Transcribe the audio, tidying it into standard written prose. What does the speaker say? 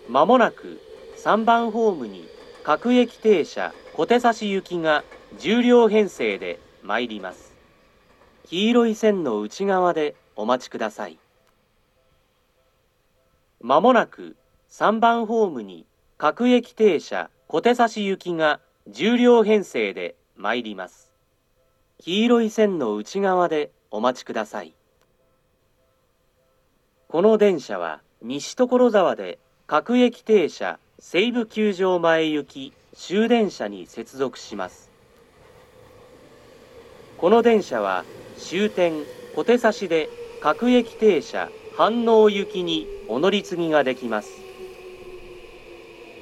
まもなく3番ホームに各駅停車小手指行きが10両編成で参ります。黄色い線の内側でお待ちください。まもなく3番ホームに各駅停車小手指行きが10両編成で参ります。黄色い線の内側でお待ちください。この電車は西所沢で各駅停車西武球場前行き終電車に接続します。この電車は終点小手指で各駅停車飯能行きにお乗り継ぎができます。